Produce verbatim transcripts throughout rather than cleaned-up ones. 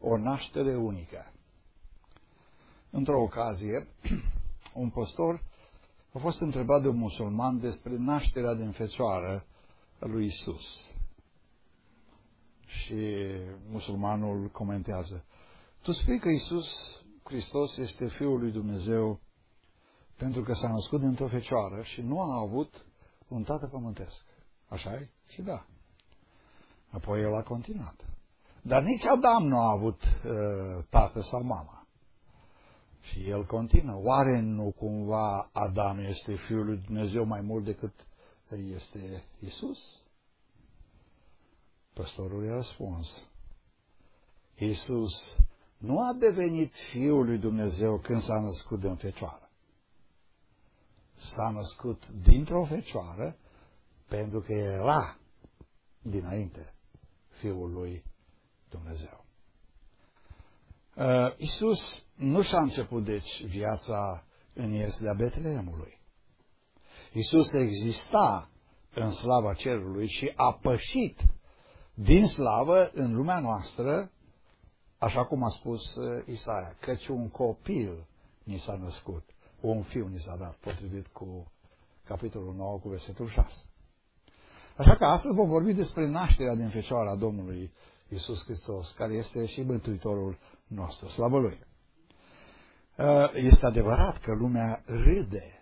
o naștere unică. Într-o ocazie, un păstor a fost întrebat de un musulman despre nașterea din fecioară a lui Isus. Și musulmanul comentează: tu spui că Isus Hristos este Fiul lui Dumnezeu pentru că s-a născut dintr-o fecioară și nu a avut un tată pământesc. Așa-i? Și da. Apoi el a continuat. Dar nici Adam nu a avut uh, tată sau mama. Și el continuă. Oare nu cumva Adam este Fiul lui Dumnezeu mai mult decât este Isus? Păstorul i-a răspuns: Isus nu a devenit Fiul lui Dumnezeu când s-a născut din fecioară. S-a născut dintr-o fecioară pentru că era dinainte Fiul lui Dumnezeu. Uh, Isus nu și-a început, deci, viața în ieslea Betleemului. Isus exista în slava cerului și a pășit din slavă în lumea noastră, așa cum a spus uh, Isaia, căci un copil ni s-a născut, un fiu ni s-a dat, potrivit cu capitolul nouă, cu versetul șase. Așa că astăzi vom vorbi despre nașterea din fecioara Domnului Iisus Hristos, care este și Mântuitorul nostru. Slavă Lui! Este adevărat că lumea râde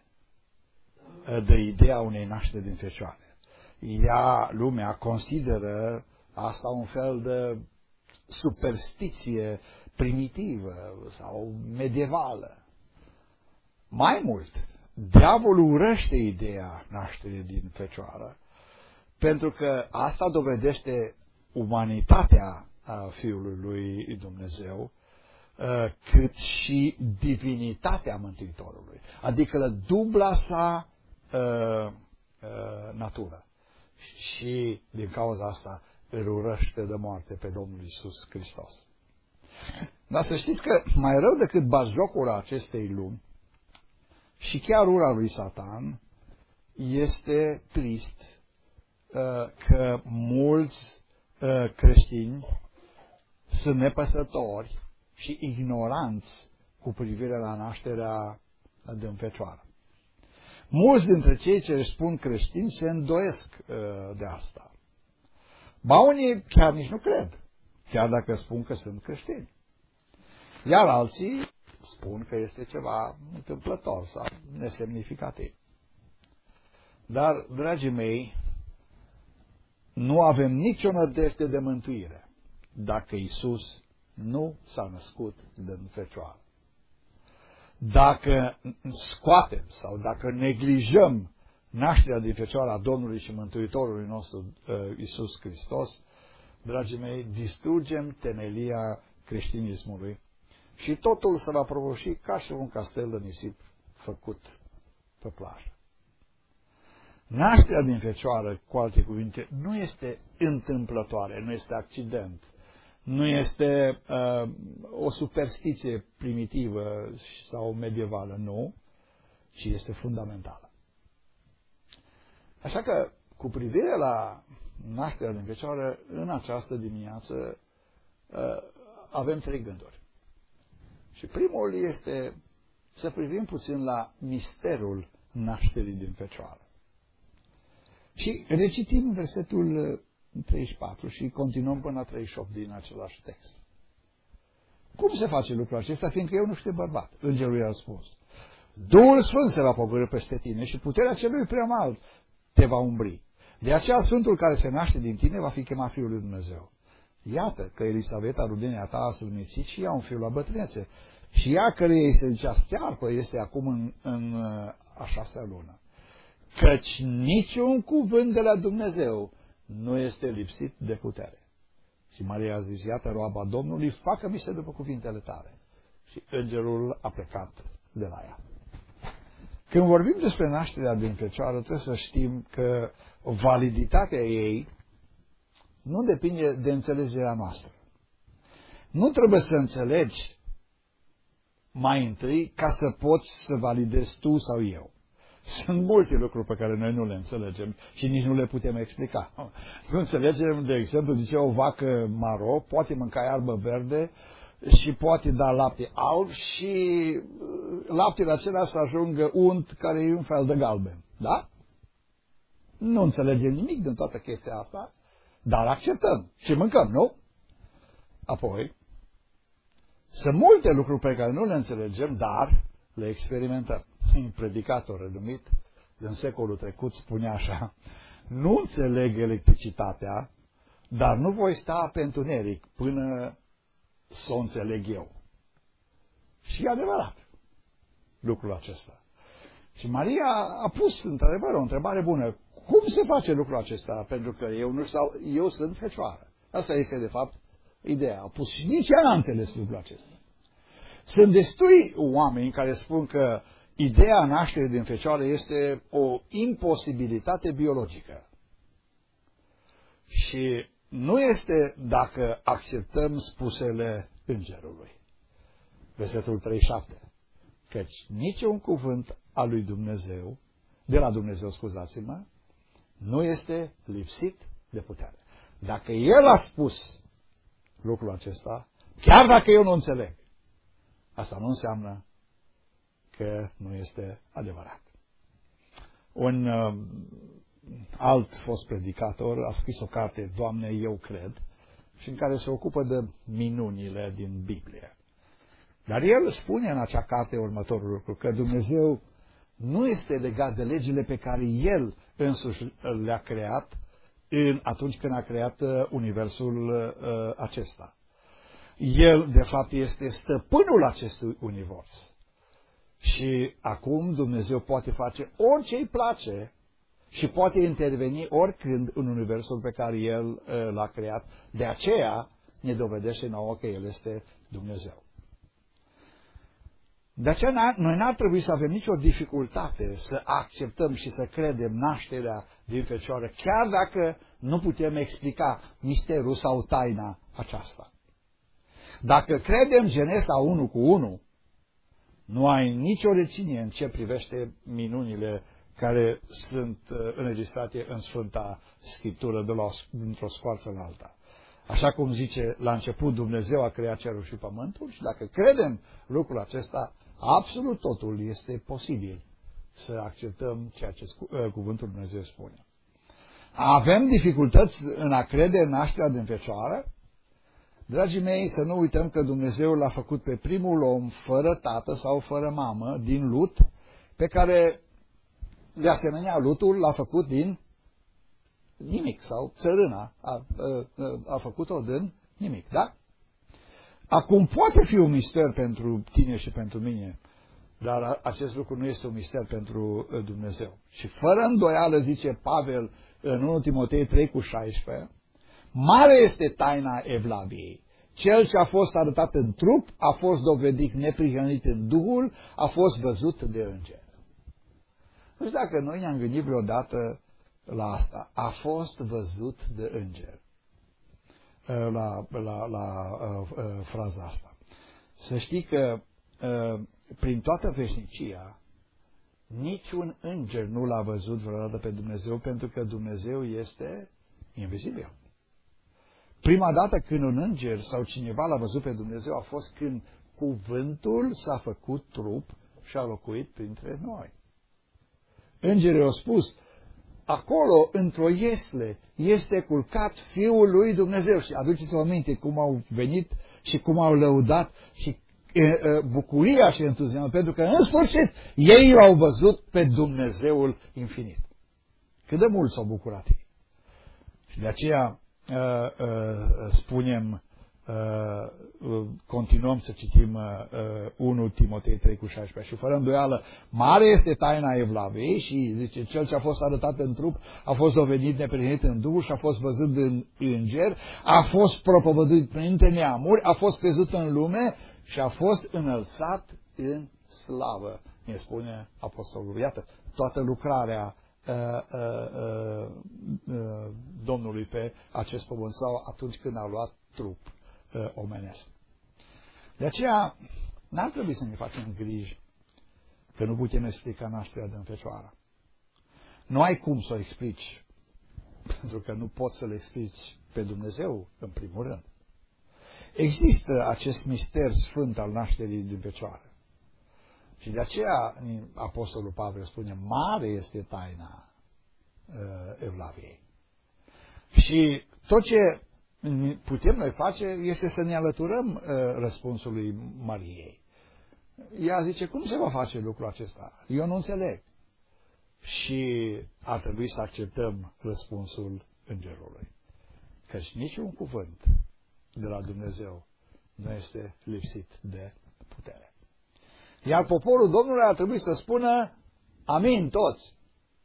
de ideea unei nașteri din fecioare. Ea, lumea, consideră asta un fel de superstiție primitivă sau medievală. Mai mult, diavolul urăște ideea nașterii din fecioară, pentru că asta dovedește umanitatea Fiului lui Dumnezeu, cât și divinitatea Mântuitorului, adică dubla sa uh, uh, natură. Și din cauza asta îl urăște de moarte pe Domnul Iisus Hristos. Dar să știți că mai rău decât batjocura acestei lumi și chiar ura lui Satan, este trist uh, că mulți uh, creștini sunt nepăsători și ignoranți cu privire la nașterea din fecioară. Mulți dintre cei ce își spun creștini se îndoiesc uh, de asta. Ba unii chiar nici nu cred, chiar dacă spun că sunt creștini. Iar alții spun că este ceva întâmplător sau nesemnificativ. Dar, dragii mei, nu avem nicio nădejde de mântuire dacă Iisus nu s-a născut din fecioară. Dacă scoatem sau dacă neglijăm nașterea din fecioară a Domnului și Mântuitorului nostru Iisus Hristos, dragii mei, distrugem temelia creștinismului și totul se va prăbuși ca și un castel de nisip făcut pe plajă. Nașterea din fecioară, cu alte cuvinte, nu este întâmplătoare, nu este accident, nu este uh, o superstiție primitivă sau medievală, nu, ci este fundamentală. Așa că, cu privire la nașterea din fecioară, în această dimineață uh, avem trei gânduri. Și primul este să privim puțin la misterul nașterii din fecioară. Și recitim versetul treizeci și patru și continuăm până la treizeci și opt din același text. Cum se face lucrul acesta, fiindcă eu nu știu bărbat? Îngerul i-a spus: Duhul Sfânt se va pogorî peste tine și puterea celui preamalt te va umbri. De aceea Sfântul care se naște din tine va fi chemat Fiul lui Dumnezeu. Iată că Elisaveta, rudenia ta, a slănițit și ea un fiu la bătrânețe. Și ea, care ei se zicea stearpă, este acum în, în a șasea lună. Căci niciun cuvânt de la Dumnezeu nu este lipsit de putere. Și Maria a zis: iată roaba Domnului, facă-mi se după cuvintele tale. Și îngerul a plecat de la ea. Când vorbim despre nașterea din fecioară, trebuie să știm că validitatea ei nu depinde de înțelegerea noastră. Nu trebuie să înțelegi mai întâi ca să poți să validezi tu sau eu. Sunt multe lucruri pe care noi nu le înțelegem și nici nu le putem explica. Nu înțelegem, de exemplu, de ce o vacă maro poate mânca iarbă verde și poate da lapte alb și laptele acela să ajungă unt care e un fel de galben. Da? Nu înțelegem nimic din toată chestia asta, dar acceptăm și mâncăm, nu? Apoi, sunt multe lucruri pe care nu le înțelegem, dar le experimentăm. Un predicator renumit din secolul trecut spunea așa: nu înțeleg electricitatea, dar nu voi sta pe întuneric până să o înțeleg eu. Și e adevărat lucrul acesta. Și Maria a pus, într-adevăr, o întrebare bună. Cum se face lucrul acesta? Pentru că eu, nu, sau, eu sunt fecioară. Asta este, de fapt, ideea. A pus și nici ea n-a înțeles lucrul acesta. Sunt destui oameni care spun că ideea nașterii din fecioară este o imposibilitate biologică. Și nu este dacă acceptăm spusele îngerului. Versetul treizeci și șapte. Căci niciun cuvânt al lui Dumnezeu, de la Dumnezeu, scuzați-mă, nu este lipsit de putere. Dacă El a spus lucrul acesta, chiar dacă eu nu înțeleg, asta nu înseamnă că nu este adevărat. Un uh, alt fost predicator a scris o carte, Doamne, eu cred, și în care se ocupă de minunile din Biblie. Dar el spune în acea carte următorul lucru, că Dumnezeu nu este legat de legile pe care El însuși le-a creat în, atunci când a creat universul uh, acesta. El, de fapt, este stăpânul acestui univers. Și acum Dumnezeu poate face orice îi place și poate interveni oricând în universul pe care El uh, l-a creat. De aceea ne dovedește nouă că El este Dumnezeu. De aceea noi n-ar trebui să avem nicio dificultate să acceptăm și să credem nașterea din fecioară, chiar dacă nu putem explica misterul sau taina aceasta. Dacă credem Genesa unu cu unu, nu ai nicio reținere în ce privește minunile care sunt înregistrate în Sfânta Scriptură de la, dintr-o scoarță în alta. Așa cum zice, la început Dumnezeu a creat cerul și pământul și dacă credem lucrul acesta, absolut totul este posibil să acceptăm ceea ce cuvântul Dumnezeu spune. Avem dificultăți în a crede în nașterea din fecioară? Dragii mei, să nu uităm că Dumnezeu l-a făcut pe primul om fără tată sau fără mamă, din lut, pe care, de asemenea, lutul l-a făcut din nimic, sau țărâna a, a, a făcut-o din nimic, da? Acum poate fi un mister pentru tine și pentru mine, dar acest lucru nu este un mister pentru Dumnezeu. Și fără îndoială, zice Pavel în unu Timotei trei cu șaisprezece, mare este taina Evlaviei. Cel ce a fost arătat în trup a fost dovedit neprihănit în Duhul, a fost văzut de înger. Nu știu dacă noi ne-am gândit vreodată la asta. A fost văzut de înger. La, la, la uh, uh, fraza asta. Să știi că uh, prin toată veșnicia niciun înger nu l-a văzut vreodată pe Dumnezeu, pentru că Dumnezeu este invizibil. Prima dată când un înger sau cineva l-a văzut pe Dumnezeu a fost când cuvântul s-a făcut trup și a locuit printre noi. Îngerii au spus: acolo, într-o iesle, este culcat Fiul lui Dumnezeu. Și aduceți-vă aminte cum au venit și cum au lăudat și e, e, bucuria și entuziasmul, pentru că, în sfârșit, ei l-au văzut pe Dumnezeul infinit. Cât de mult s-au bucurat ei. Și de aceea e, e, spunem, e, continuăm să citim e, unu Timotei trei cu șaisprezece. Și fără îndoială, mare este taina Evlaviei și zice, cel ce a fost arătat în trup a fost dovedit neprihănit în Duhul și a fost văzut în înger, a fost propovăduit printre neamuri, a fost crezut în lume și a fost înălțat în slavă. Ne spune apostolul. Iată, toată lucrarea uh, uh, uh, uh, Domnului pe acest pământ sau atunci când a luat trup uh, omenesc. De aceea, n-ar trebui să ne facem griji că nu putem explica nașterea din fecioară. Nu ai cum să o explici, pentru că nu poți să le explici pe Dumnezeu, în primul rând. Există acest mister sfânt al nașterii din fecioară. Și de aceea Apostolul Pavel spune, mare este taina uh, Evlaviei. Și tot ce putem noi face este să ne alăturăm uh, răspunsului Mariei. Ea zice, cum se va face lucrul acesta? Eu nu înțeleg. Și ar trebui să acceptăm răspunsul îngerului. Căci niciun cuvânt de la Dumnezeu nu este lipsit de putere. Iar poporul Domnului ar trebui să spună, amin toți.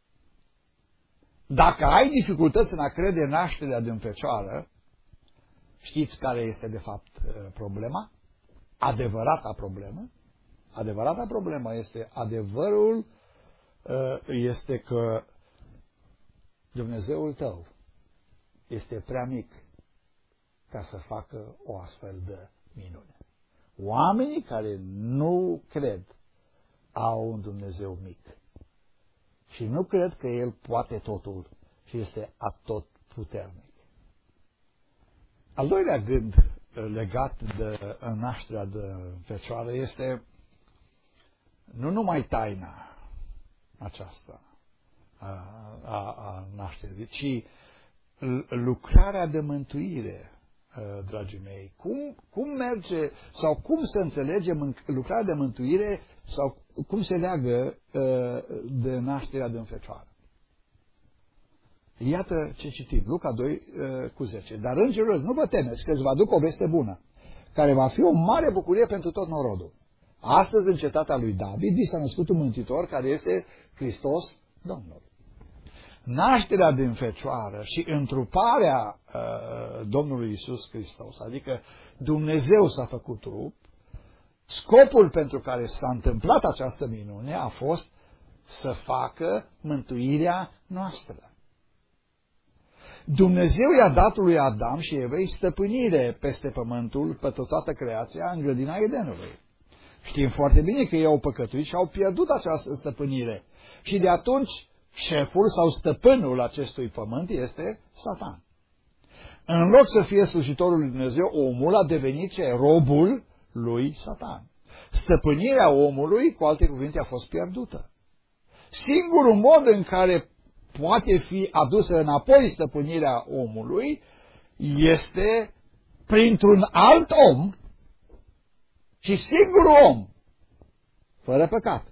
Dacă ai dificultăți în a crede nașterea din fecioară, știți care este de fapt problema? Adevărata problemă? Adevărata problemă este adevărul este că Dumnezeul tău este prea mic ca să facă o astfel de minune. Oamenii care nu cred au un Dumnezeu mic și nu cred că El poate totul și este atotputernic. Al doilea gând legat de nașterea de fecioară este nu numai taina aceasta a, a, a nașterii, ci lucrarea de mântuire, dragii mei. Cum, cum merge sau cum să înțelegem lucrarea de mântuire sau cum se leagă de nașterea din fecioară? Iată ce citim, Luca doi cu zece. Dar îngerul, nu vă temeți că îți va aduc o veste bună, care va fi o mare bucurie pentru tot norodul. Astăzi, în cetatea lui David, vi s-a născut un mântuitor care este Hristos Domnul. Nașterea din fecioară și întruparea uh, Domnului Iisus Hristos, adică Dumnezeu s-a făcut trup, scopul pentru care s-a întâmplat această minune a fost să facă mântuirea noastră. Dumnezeu i-a dat lui Adam și Evei stăpânire peste pământul, pe toată creația, în grădina Edenului. Știm foarte bine că ei au păcătuit și au pierdut această stăpânire. Și de atunci șeful sau stăpânul acestui pământ este Satan. În loc să fie slujitorul lui Dumnezeu, omul a devenit ce? Robul lui Satan. Stăpânirea omului, cu alte cuvinte, a fost pierdută. Singurul mod în care poate fi adusă înapoi stăpânirea omului este printr-un alt om și singurul om fără păcat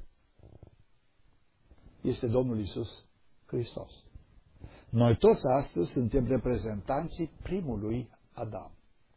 este Domnul Iisus Hristos. Noi toți astăzi suntem reprezentanții primului Adam.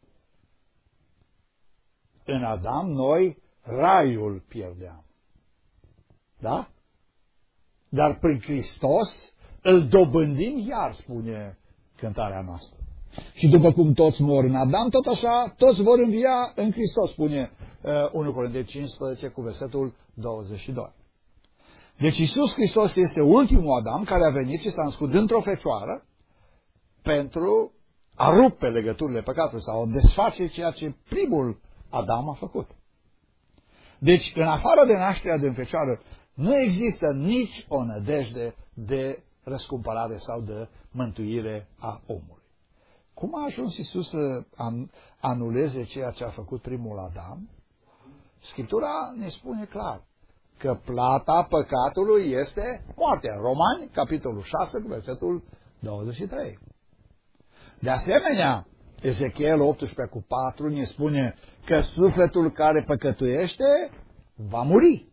În Adam noi raiul pierdeam. Da? Dar prin Hristos îl dobândim iar, spune cântarea noastră. Și după cum toți mor în Adam, tot așa, toți vor învia în Hristos, spune uh, unu Corinteni cincisprezece cu versetul douăzeci și doi. Deci Iisus Hristos este ultimul Adam care a venit și s-a născut dintr-o fecioară pentru a rupe legăturile păcatului sau a desface ceea ce primul Adam a făcut. Deci, în afară de nașterea din fecioară, nu există nici o nădejde de răscumpărare sau de mântuire a omului. Cum a ajuns Iisus să anuleze ceea ce a făcut primul Adam? Scriptura ne spune clar că plata păcatului este moartea. Romani, capitolul șase, versetul douăzeci și trei. De asemenea, Ezechiel optsprezece cu patru ne spune că sufletul care păcătuiește va muri.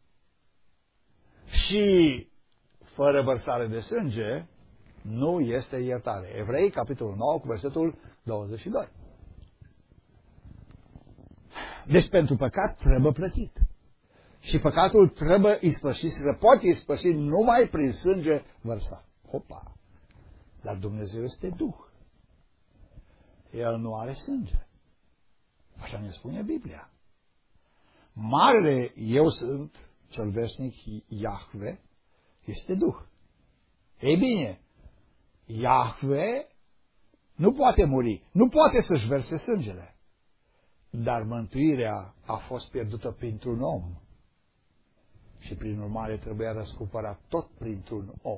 Și fără vărsare de sânge nu este iertare. Evrei, capitolul nouă, cu versetul douăzeci și doi. Deci pentru păcat trebuie plătit. Și păcatul trebuie ispășit, se poate ispăși numai prin sânge vărsat. Hopa! Dar Dumnezeu este Duh. El nu are sânge. Așa ne spune Biblia. Marele eu sunt, cel veșnic Iahve, este Duh. Ei bine, Iahve nu poate muri, nu poate să-și verse sângele. Dar mântuirea a fost pierdută printr-un om. și prin urmare trebuia răscumpărat tot printr-un om.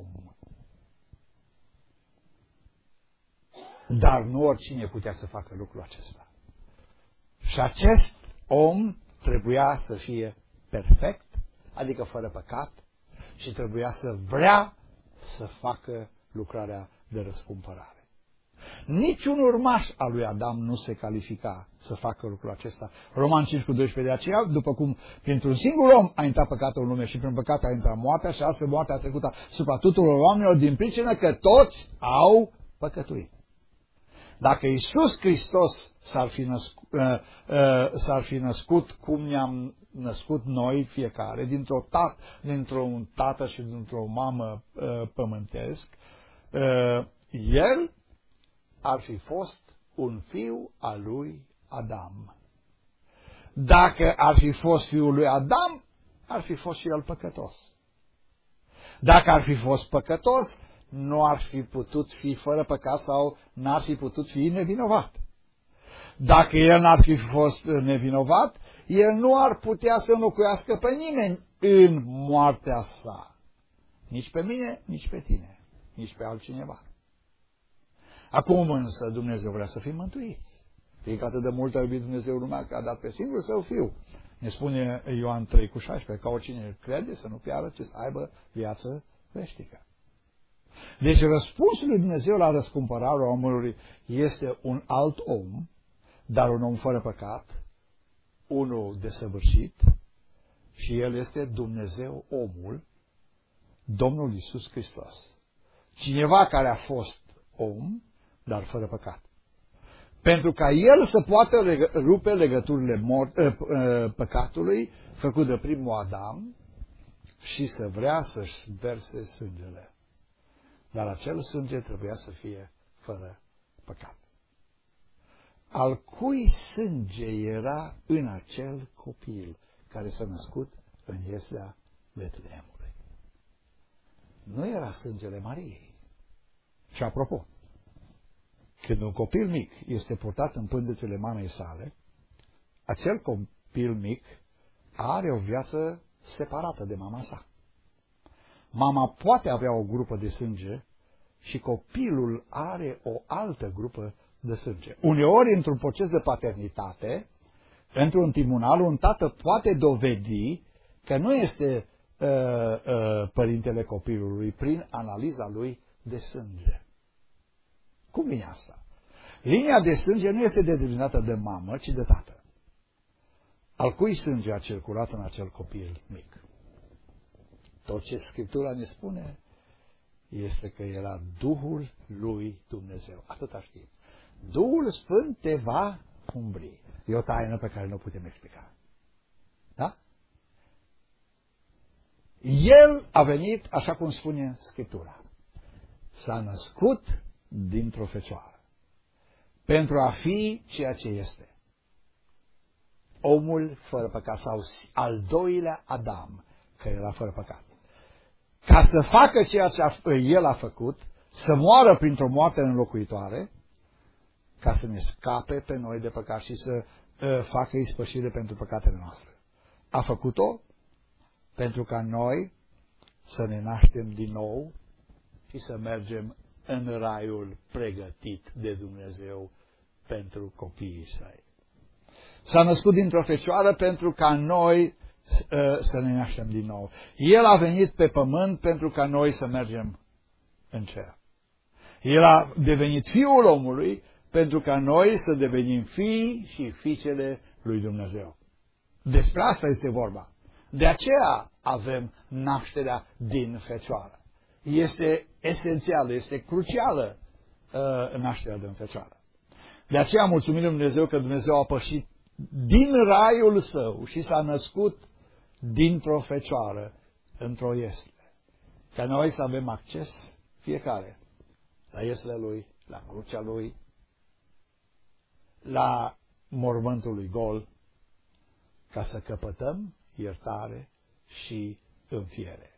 Dar nu oricine putea să facă lucrul acesta. Și acest om trebuia să fie perfect, adică fără păcat, și trebuia să vrea să facă lucrarea de răscumpărare. Niciun urmaș al lui Adam nu se califica să facă lucrul acesta. Roman cinci cu doisprezece, de aceea, după cum printr-un singur om a intrat păcatul în lume și prin păcat a intrat moartea și astfel moartea a trecut asupra tuturor oamenilor din pricină că toți au păcătuit. Dacă Iisus Hristos s-ar fi născut, uh, uh, s-ar fi născut cum ne-am născut noi fiecare, dintr-o tat, dintr-un tată și dintr-o mamă uh, pământesc, uh, el ar fi fost un fiu al lui Adam. Dacă ar fi fost fiul lui Adam, ar fi fost și el păcătos. Dacă ar fi fost păcătos, nu ar fi putut fi fără păcat sau n-ar fi putut fi nevinovat. Dacă el n-ar fi fost nevinovat, el nu ar putea să înlocuiască pe nimeni în moartea sa. Nici pe mine, nici pe tine, nici pe altcineva. Acum însă Dumnezeu vrea să fim mântuiți. Fiindcă atât de mult a iubit Dumnezeu lumea că a dat pe singurul său Fiu. Ne spune Ioan trei cu șaisprezece, ca oricine crede să nu piară, ci să aibă viață veșnică. Deci răspunsul lui Dumnezeu la răscumpărarea omului este un alt om, dar un om fără păcat, unul desăvârșit, și el este Dumnezeu omul, Domnul Iisus Hristos. Cineva care a fost om, dar fără păcat. Pentru ca el să poată leg- rupe legăturile mort, uh, uh, păcatului făcut de primul Adam și să vrea să-și verse sângele. Dar acel sânge trebuia să fie fără păcat. Al cui sânge era în acel copil care s-a născut în Ieslea Betleemului? Nu era sângele Mariei. Și apropo, când un copil mic este purtat în pântecele mamei sale, acel copil mic are o viață separată de mama sa. Mama poate avea o grupă de sânge și copilul are o altă grupă de sânge. Uneori, într-un proces de paternitate, într-un tribunal, un tată poate dovedi că nu este uh, uh, părintele copilului prin analiza lui de sânge. Cum vine asta? Linia de sânge nu este determinată de mamă, ci de tată. Al cui sânge a circulat în acel copil mic? Tot ce Scriptura ne spune este că era Duhul lui Dumnezeu. Atâta știm. Duhul Sfânt te va umbri. E o taină pe care nu putem explica. Da? El a venit, așa cum spune Scriptura. S-a născut dintr-o fecioară. Pentru a fi ceea ce este. Omul fără păcat sau al doilea Adam, care era fără păcat. Ca să facă ceea ce a, el a făcut, să moară printr-o moarte înlocuitoare, ca să ne scape pe noi de păcat și să uh, facă ispășire pentru păcatele noastre. A făcut-o pentru ca noi să ne naștem din nou și să mergem în raiul pregătit de Dumnezeu pentru copiii săi. S-a născut dintr-o fecioară pentru ca noi uh, să ne naștem din nou. El a venit pe pământ pentru ca noi să mergem în cer. El a devenit Fiul omului pentru ca noi să devenim fii și fiicele lui Dumnezeu. Despre asta este vorba. De aceea avem nașterea din fecioară. Este esențială, este crucială uh, nașterea din fecioară. De aceea mulțumim lui Dumnezeu că Dumnezeu a pășit din raiul său și s-a născut dintr-o fecioară într-o iesle. Ca noi să avem acces fiecare la ieslea lui, la crucea lui, la mormântul lui gol, ca să căpătăm iertare și înfiere.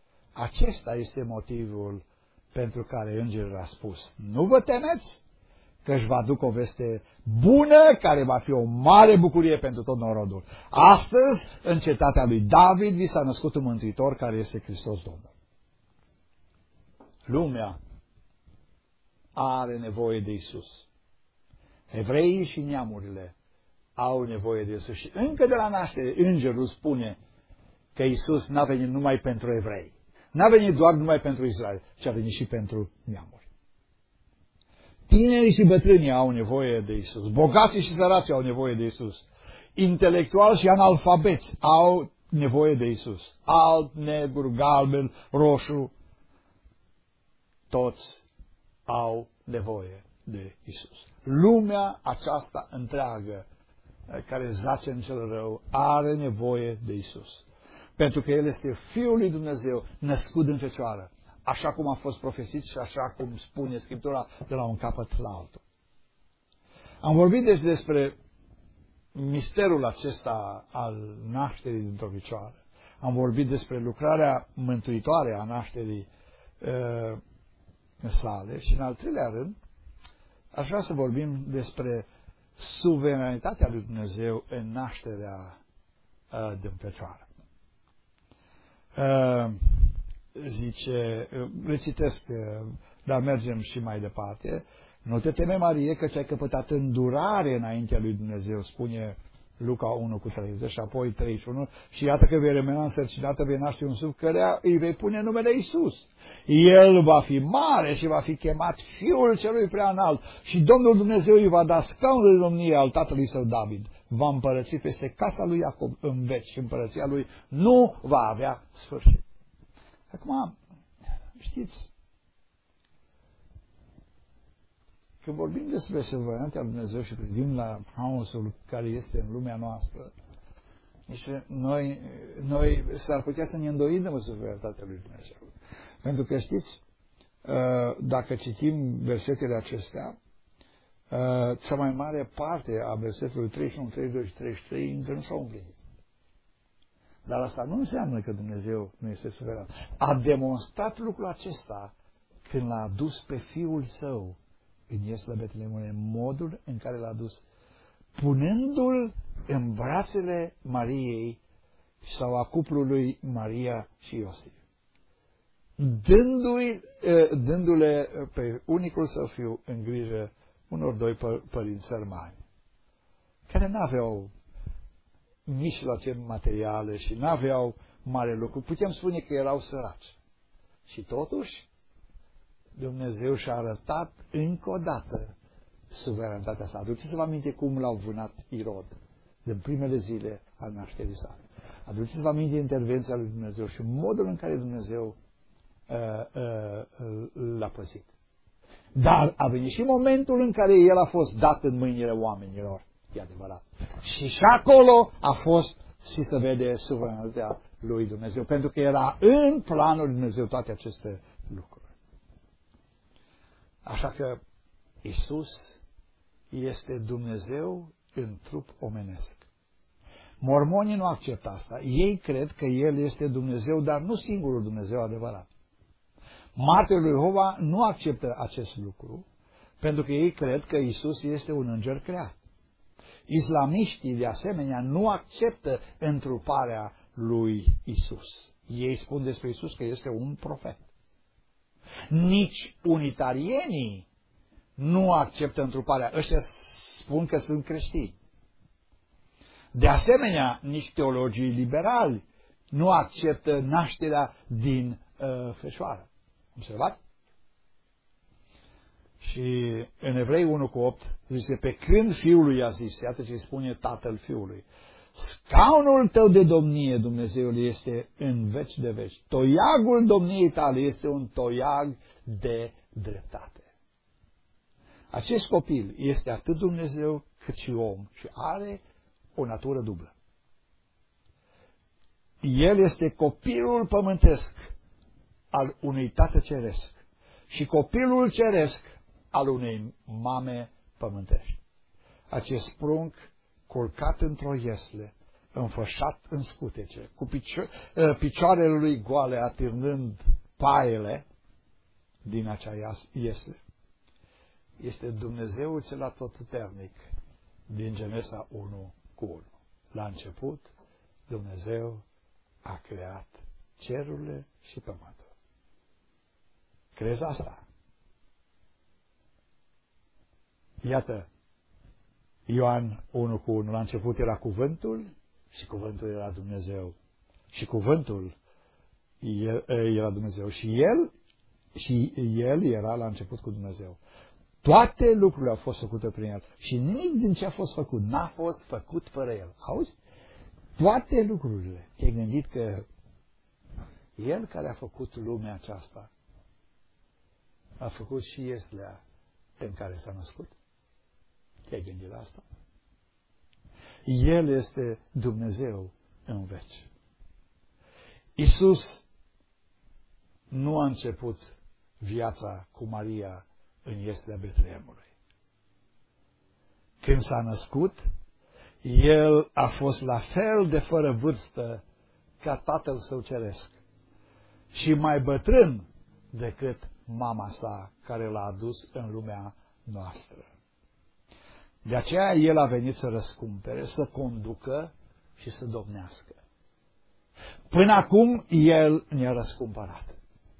Acesta este motivul pentru care îngerul a spus: nu vă temeți, că își va aducă o veste bună, care va fi o mare bucurie pentru tot norodul. Astăzi, în cetatea lui David, vi s-a născut un mântuitor care este Hristos Domnul. Lumea are nevoie de Isus. Evreii și neamurile au nevoie de Isus. Și încă de la naștere, îngerul spune că Isus n-a venit numai pentru evrei. N-a venit doar numai pentru Israel, ci a venit și pentru neamuri. Tinerii și bătrânii au nevoie de Isus. Bogații și săracii au nevoie de Isus. Intelectuali și analfabeți au nevoie de Isus. Alb, negru, galben, roșu, toți au nevoie de Isus. Lumea aceasta întreagă care zace în cel rău are nevoie de Isus. Pentru că El este Fiul lui Dumnezeu născut din Fecioară, așa cum a fost profesit și așa cum spune Scriptura de la un capăt la altul. Am vorbit deci despre misterul acesta al nașterii dintr-o fecioară. Am vorbit despre lucrarea mântuitoare a nașterii uh, sale și în al treilea rând aș vrea să vorbim despre suveranitatea lui Dumnezeu în nașterea uh, din fecioară. Uh, zice, le citesc, uh, dar mergem și mai departe. Nu te teme, Marie, că ți-ai căpătat îndurare înaintea lui Dumnezeu, spune Luca unu cu treizeci și apoi treizeci și unu, și iată că vei rămâne însărcinată, vei naște un sub căreia îi vei pune numele Iisus. El va fi mare și va fi chemat Fiul Celui Preanalt și Domnul Dumnezeu îi va da scaunul de domnie al tatălui său David. Va împărăți peste casa lui Iacob în veci și împărăția lui nu va avea sfârșit. Acum, știți, când vorbim despre suveranitatea lui Dumnezeu și privim la haosul care este în lumea noastră, noi, noi s-ar putea să ne îndoim de suveranitatea lui Dumnezeu. Pentru că știți, dacă citim versetele acestea, cea mai mare parte a versetului treizeci și unu, treizeci și doi și treizeci și trei încă nu s-au împlinit. Dar asta nu înseamnă că Dumnezeu nu este suveran. A demonstrat lucrul acesta când l-a adus pe Fiul Său în Ieslă Betleemului, în modul în care l-a dus, punându-l în brațele Mariei sau a cuplului Maria și Iosif, dându-i, dându-le pe unicul său fiu în grijă unor doi pă părinți sărmani, care n-aveau mijloace materiale și n-aveau mare lucru. Putem spune că erau săraci. Și totuși, Dumnezeu și-a arătat încă o dată suveranitatea sa. Aduceți-vă aminte cum l-au vânat Irod din primele zile al nașterii sale. Aduceți-vă aminte intervenția lui Dumnezeu și modul în care Dumnezeu uh, uh, l-a păzit. Dar a venit și momentul în care el a fost dat în mâinile oamenilor. E adevărat. Și și acolo a fost și se vede suveranitatea lui Dumnezeu. Pentru că era în planul lui Dumnezeu toate aceste lucruri. Așa că Isus este Dumnezeu în trup omenesc. Mormonii nu acceptă asta. Ei cred că El este Dumnezeu, dar nu singurul Dumnezeu adevărat. Martirii lui Jehova nu acceptă acest lucru, pentru că ei cred că Isus este un înger creat. Islamiștii, de asemenea, nu acceptă întruparea lui Isus. Ei spun despre Isus că este un profet. Nici unitarienii nu acceptă întruparea. Ăștia spun că sunt creștini. De asemenea, nici teologii liberali nu acceptă nașterea din uh, fecioară. Observați? Și în Evrei unu cu opt zice, pe când Fiului a zis, iată ce spune Tatăl Fiului, scaunul tău de domnie, Dumnezeul, este în veci de veci. Toiagul domniei tale este un toiag de dreptate. Acest copil este atât Dumnezeu cât și om și are o natură dublă. El este copilul pământesc al unui tată ceresc și copilul ceresc al unei mame pământești. Acest prunc culcat într-o iesle, înfășat în scutece, cu picio picioarele lui goale atârnând paiele din acea iesle, este Dumnezeul cel atotputernic din Genesa unu cu unu. La început, Dumnezeu a creat cerurile și pământul. Crezi asta? Iată, Ioan unu cu unu, la început era cuvântul și cuvântul era Dumnezeu. Și cuvântul era Dumnezeu și El, și El era la început cu Dumnezeu. Toate lucrurile au fost făcute prin El și nimic din ce a fost făcut n-a fost făcut fără El. Auzi? Toate lucrurile. Te-ai gândit că El care a făcut lumea aceasta a făcut și ieslea în care s-a născut? Te-ai gândit la asta? El este Dumnezeu în veci. Iisus nu a început viața cu Maria în ieslea Betleemului. Când s-a născut, El a fost la fel de fără vârstă ca Tatăl Său Ceresc și mai bătrân decât mama sa care l-a adus în lumea noastră. De aceea El a venit să răscumpere, să conducă și să domnească. Până acum El ne-a răscumpărat.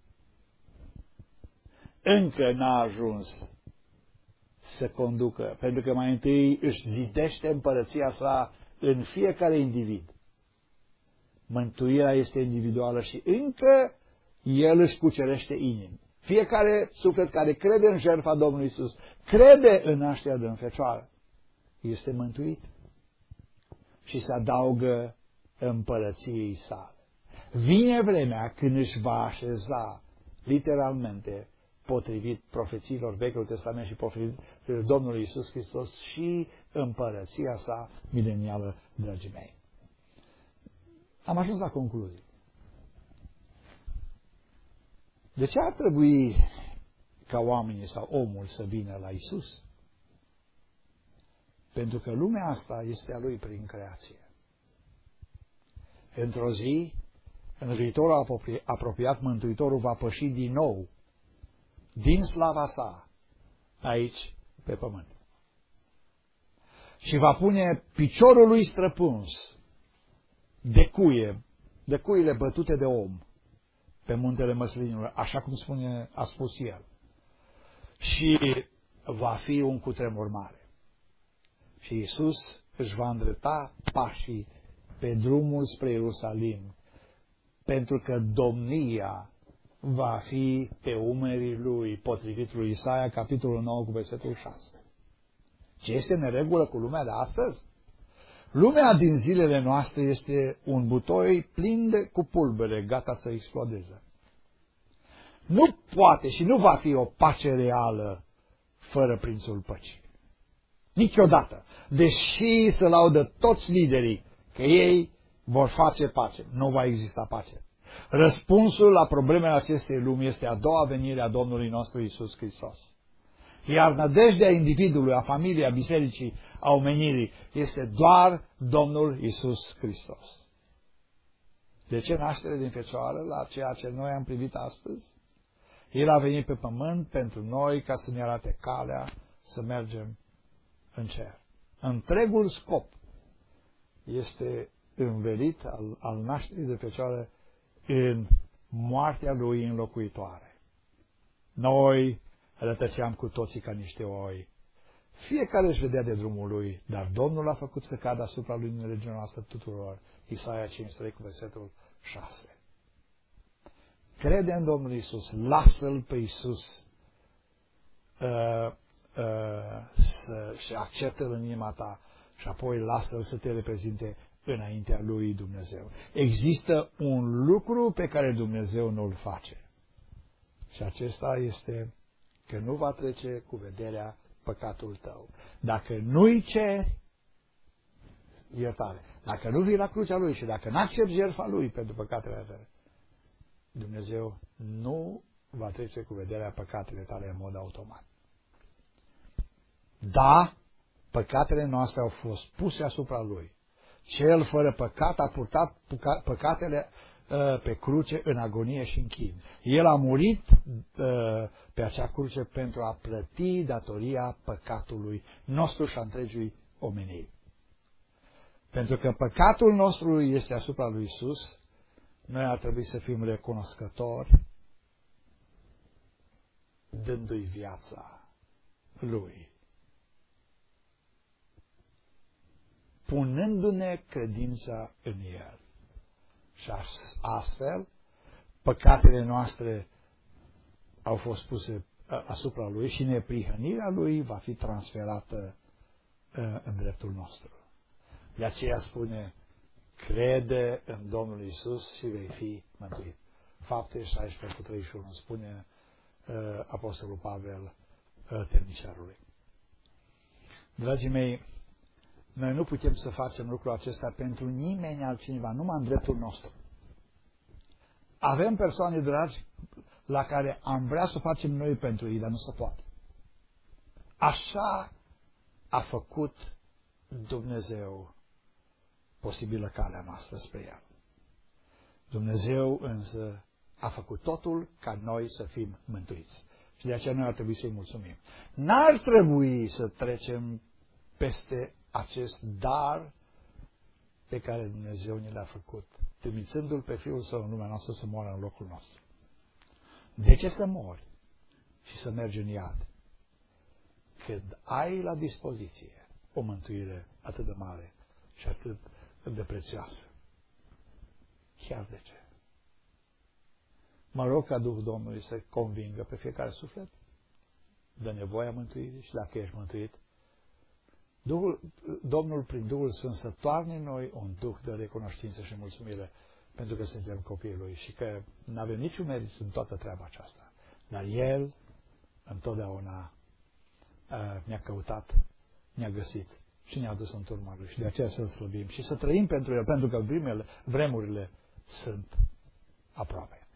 Încă n-a ajuns să conducă, pentru că mai întâi își zidește împărăția sa în fiecare individ. Mântuirea este individuală și încă El își cucerește inimi. Fiecare suflet care crede în jertfa Domnului Iisus, crede în nașterea din Fecioară, este mântuit și se adaugă împărăției sale. Vine vremea când își va așeza, literalmente, potrivit profețiilor Vechiului Testament și potrivit Domnului Iisus Hristos, și împărăția sa milenială, dragii mei. Am ajuns la concluzie. De ce ar trebui ca oamenii sau omul să vină la Iisus? Pentru că lumea asta este a Lui prin creație. Într-o zi, în viitorul apropiat, Mântuitorul va păși din nou din slava sa aici pe pământ. Și va pune piciorul lui străpuns de cuie, de cuile bătute de om pe muntele Măslinilor, așa cum spune, a spus El. Și va fi un cutremur mare. Și Iisus își va îndrepta pașii pe drumul spre Ierusalim, pentru că domnia va fi pe umerii Lui, potrivit lui Isaia, capitolul nouă, cu versetul șase. Ce este în neregulă cu lumea de astăzi? Lumea din zilele noastre este un butoi plin de cu pulbere, gata să explodeze. Nu poate și nu va fi o pace reală fără Prințul Păcii. Niciodată. Deși se laudă toți liderii că ei vor face pace, nu va exista pace. Răspunsul la problemele acestei lumi este a doua venire a Domnului nostru Iisus Hristos. Iar nădejdea individului, a familiei, a bisericii, a omenirii este doar Domnul Iisus Hristos. De ce naștere din Fecioară la ceea ce noi am privit astăzi? El a venit pe pământ pentru noi ca să ne arate calea să mergem în cer. Întregul scop este învelit al, al nașterii de Fecioară în moartea Lui înlocuitoare. Noi rătăceam cu toții ca niște oi. Fiecare își vedea de drumul lui, dar Domnul a făcut să cadă asupra lui în regiunea noastră tuturor. Isaia cincizeci și trei cu versetul șase. Crede în Domnul Iisus, lasă-L pe Iisus uh, uh, să, și acceptă-L în inima ta și apoi lasă-L să te reprezinte înaintea lui Dumnezeu. Există un lucru pe care Dumnezeu nu-l face. Și acesta este că nu va trece cu vederea păcatul tău. Dacă nu-i ceri iertare, dacă nu vii la crucea Lui și dacă n-accepti jertfa Lui pentru păcatele tale, Dumnezeu nu va trece cu vederea păcatele tale în mod automat. Da, păcatele noastre au fost puse asupra Lui. Cel fără păcat a purtat păcatele pe cruce în agonie și în chin. El a murit pe acea cruce pentru a plăti datoria păcatului nostru și a întregii omenii. Pentru că păcatul nostru este asupra lui Iisus, noi ar trebui să fim recunoscători dându-i viața lui, punându-ne credința în el. Și astfel, păcatele noastre au fost puse asupra lui și neprihănirea lui va fi transferată în dreptul nostru. De aceea spune, crede în Domnul Iisus și vei fi mântuit. Fapte șaisprezece cu treizeci și unu spune uh, Apostolul Pavel uh, temnicerului. Dragii mei, noi nu putem să facem lucrul acesta pentru nimeni altcineva, numai în dreptul nostru. Avem persoane dragi la care am vrea să facem noi pentru ei, dar nu se poate. Așa a făcut Dumnezeu posibilă calea noastră spre El. Dumnezeu însă a făcut totul ca noi să fim mântuiți. Și de aceea noi ar trebui să-i mulțumim. N-ar trebui să trecem peste acest dar pe care Dumnezeu ne l-a făcut, trimițându-L pe Fiul Său în lumea noastră să moară în locul nostru. De ce să mori și să mergi în iad? Când ai la dispoziție o mântuire atât de mare și atât de prețioasă. Chiar de ce? Mă rog ca Duhul Domnului să convingă pe fiecare suflet de nevoia mântuirii și dacă ești mântuit, Duhul, Domnul prin Duhul Sfânt să toarne în noi un duh de recunoștință și mulțumire pentru că suntem copiii Lui și că nu avem niciun merit în toată treaba aceasta. Dar El întotdeauna uh, ne-a căutat, ne-a găsit și ne-a dus în turma Lui. Și de aceea să-L slăbim și să trăim pentru El, pentru că vremurile, vremurile sunt aproape.